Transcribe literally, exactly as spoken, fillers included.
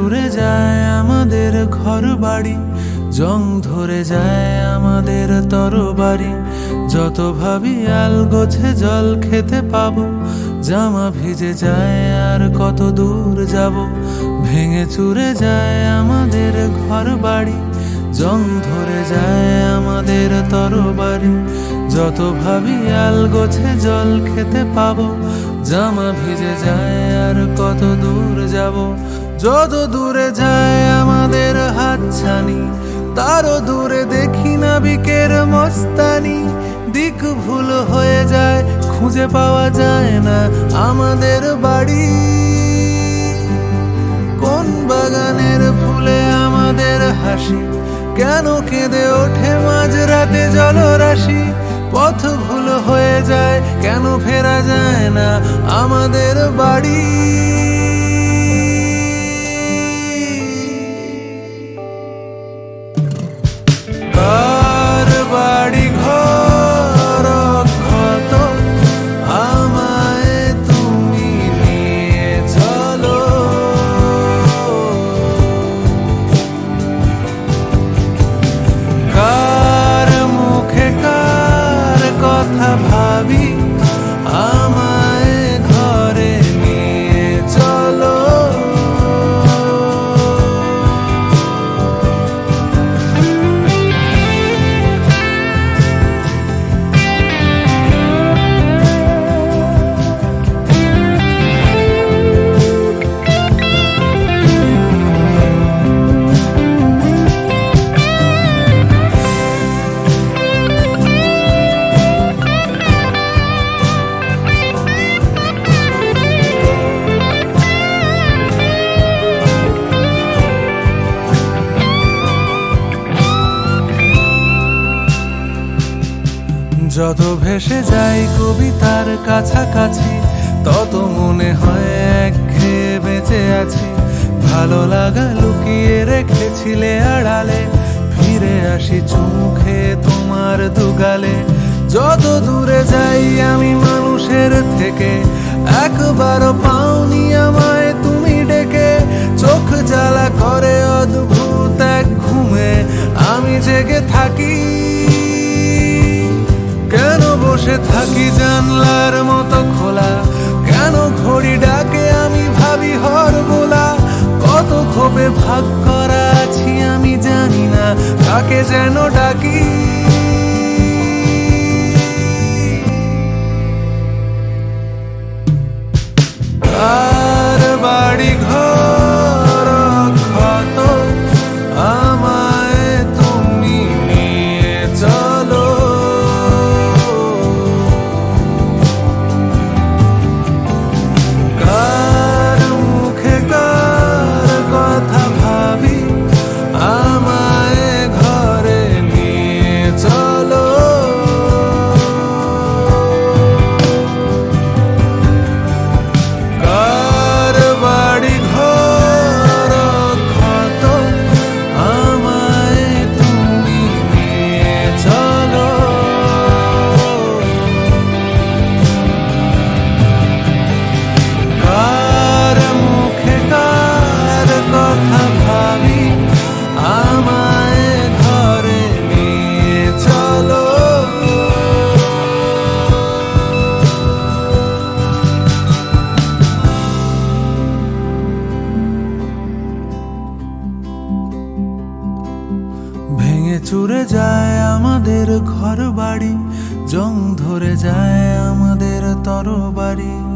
চুরে যায় আমাদের ঘর বাড়ি, জং ধরে যায় আমাদের তরবারি। যত ভাবি আলগোছে জল খেতে পাবো, জামা ভিজে যায় আর কত দূর যাব। ভেঙে চুরে যায় আমাদের ঘর বাড়ি, জং ধরে যায় আমাদের তরবারি। যত ভাবি আলগোছে জল খেতে পাবো, জামা ভিজে যায় আর কত দূর যাব। যত দূরে যায় আমাদের হাতছানি, তারও দূরে দেখি নাবিকের মস্তানি। দিক ভুল হয়ে যায়, খুঁজে পাওয়া যায় না আমাদের বাড়ি। কোন বাগানের ফুলে আমাদের হাসি, কেন কেঁদে ওঠে মাঝরাতে জলরাশি। পথ ভুল হয়ে যায়, কেন ফেরা যায় না আমাদের বাড়ি। কার বাড়ি ঘর ক্ষত, আমায় তুমি নিয়ে চলো। কার মুখে কার কথা ভাবি, আমায় ঘরে নিয়ে চলো। যত ভেসে যাই কবিতার কাছাকাছি, তত মনে হয় একঘেয়ে বেঁচে আছি। ভালো লাগা লুকিয়ে রেখেছিলে আড়ালে, ফিরে আসি চোখে তোমার দুগালে। যত দূরে যাই আমি মানুষের থেকে, একবারও পাওনি আমায় তুমি ডেকে। চোখ জ্বালা করে অদ্ভুত এক ঘুমে আমি জেগে থাকি। কেন বসে থাকি জানলার মতো খোলা, কেন ঘড়ি ডাকে আমি ভাবি হর বোলা। কত ক্ষোভে ভাগ করা আছি আমি জানি না কাকে যেন ডাকি। কার বাড়ি ঘর ক্ষত, আমায় তুমি নিয়ে চলো। কার মুখে কার কথা ভাবি, আমায় ঘরে নিয়ে চলো। কার বাড়ি ঘর ক্ষত, আমায় তুমি নিয়ে চলো। কার মুখে কার কথা ভাবি, আমায় ঘরে নিয়ে চলো। ভেঙে চুরে যায় আমাদের ঘর বাড়ি, জং ধরে যায় আমাদের তরবারি।